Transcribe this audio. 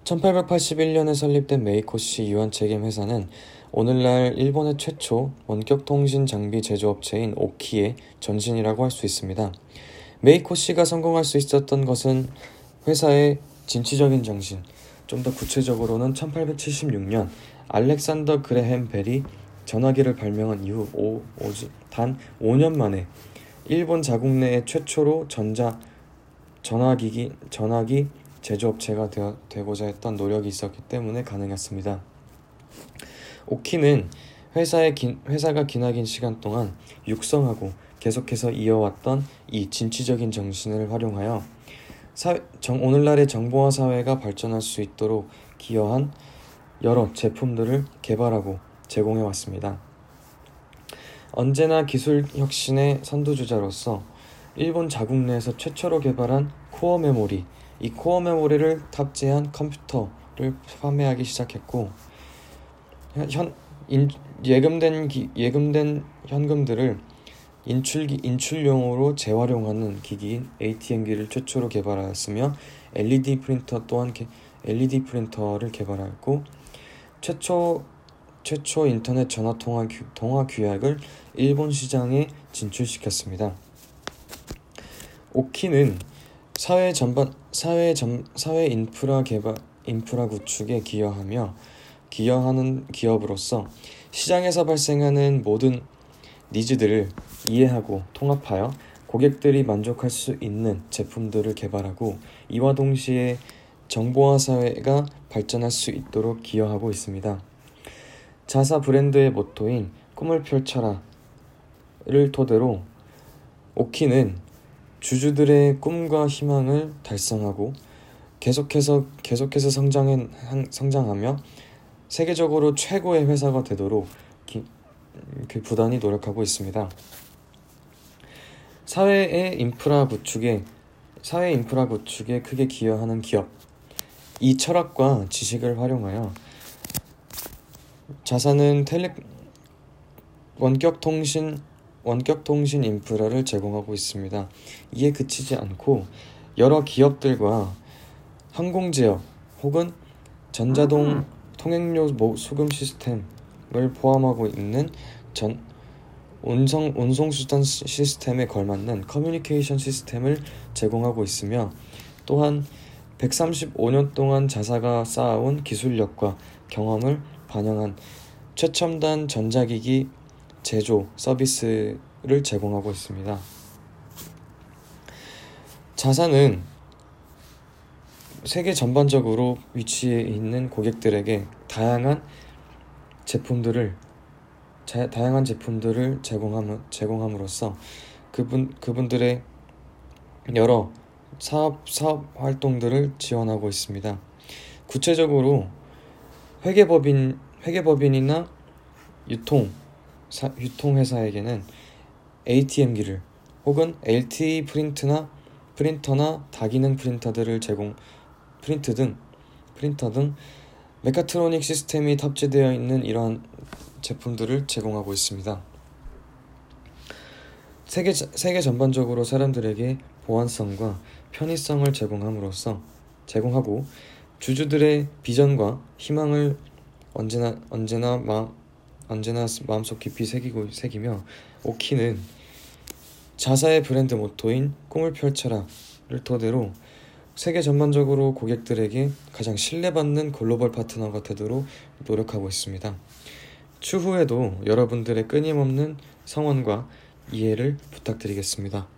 1881년에 설립된 메이코시 유한책임 회사는 오늘날 일본의 최초 원격 통신 장비 제조업체인 오키의 전신이라고 할 수 있습니다. 메이코시가 성공할 수 있었던 것은 회사의 진취적인 정신, 좀 더 구체적으로는 1876년 알렉산더 그레햄 벨이 전화기를 발명한 이후 단 5년 만에 일본 자국 내에 최초로 전화기 제조업체가 되고자 했던 노력이 있었기 때문에 가능했습니다. 오키는 회사가 기나긴 시간 동안 육성하고 계속해서 이어왔던 이 진취적인 정신을 활용하여 오늘날의 정보화 사회가 발전할 수 있도록 기여한 여러 제품들을 개발하고 제공해왔습니다. 언제나 기술 혁신의 선두주자로서 일본 자국 내에서 최초로 개발한 코어 메모리, 이 코어 메모리를 탑재한 컴퓨터를 판매하기 시작했고, 예금된 현금들을 인출용으로 재활용하는 기기인 ATM기를 최초로 개발하였으며 LED 프린터를 개발하였고, 최초 인터넷 전화 통화 규약을 일본 시장에 진출시켰습니다. 오키는 사회 인프라 구축에 기여하는 기업으로서 시장에서 발생하는 모든 니즈들을 이해하고 통합하여 고객들이 만족할 수 있는 제품들을 개발하고, 이와 동시에 정보화 사회가 발전할 수 있도록 기여하고 있습니다. 자사 브랜드의 모토인 꿈을 펼쳐라를 토대로 오키는 주주들의 꿈과 희망을 달성하고 계속해서 성장하며 세계적으로 최고의 회사가 되도록 부단히 노력하고 있습니다. 사회 인프라 구축에 크게 기여하는 기업, 이 철학과 지식을 활용하여 자사는 원격 통신 인프라를 제공하고 있습니다. 이에 그치지 않고 여러 기업들과 항공제어 혹은 전자동 통행료 수금 시스템을 포함하고 있는 운송수단 시스템에 걸맞는 커뮤니케이션 시스템을 제공하고 있으며, 또한 135년 동안 자사가 쌓아온 기술력과 경험을 반영한 최첨단 전자기기 제조 서비스를 제공하고 있습니다. 자사는 세계 전반적으로 위치해 있는 고객들에게 다양한 제품들을 제공함으로써 그분들의 여러 사업 활동들을 지원하고 있습니다. 구체적으로 회계법인이나 유통회사에게는 ATM기를 혹은 LTE 프린터나 다기능 프린터 등 메카트로닉 시스템이 탑재되어 있는 이러한 제품들을 제공하고 있습니다. 세계 전반적으로 사람들에게 보안성과 편의성을 제공하고 주주들의 비전과 희망을 언제나 마음속 깊이 새기며, 오키는 자사의 브랜드 모토인 꿈을 펼쳐라를 토대로 세계 전반적으로 고객들에게 가장 신뢰받는 글로벌 파트너가 되도록 노력하고 있습니다. 추후에도 여러분들의 끊임없는 성원과 이해를 부탁드리겠습니다.